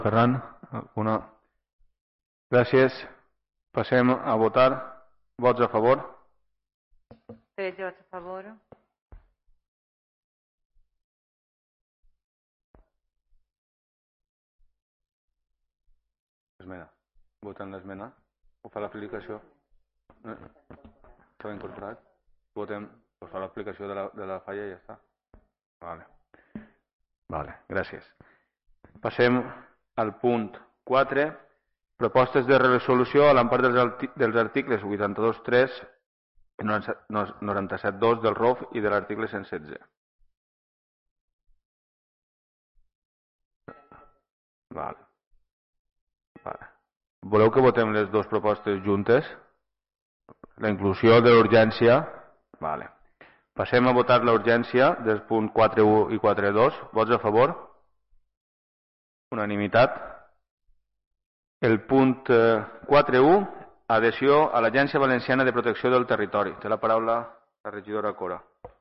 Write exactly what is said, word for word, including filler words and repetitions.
Ferran, alguna? Gràcies. Passem a votar. Vots a favor? tretze vots a favor. Esmena. Voten l'esmena. Ho fa l'aplicació. S'ha incorporat. Votem. Ho fa l'aplicació de, la, de la falla i ja està. Vale. Vale, gràcies. Passem al punt quatre. Propostes de resolució a l'empara dels, arti dels articles vuitanta-dos punt tres i noranta-set punt dos del R O F i de l'article cent setze. Vale. Vale. Voleu que votem les dues propostes juntes? La inclusió de l'urgència. Vale. Passem a votar la urgència dels punts quatre punt u i quatre punt dos. Vots a favor? Unanimitat. El punt quatre punt u, adhesió a l'Agència Valenciana de Protecció del Territori. Té la paraula la regidora Cora.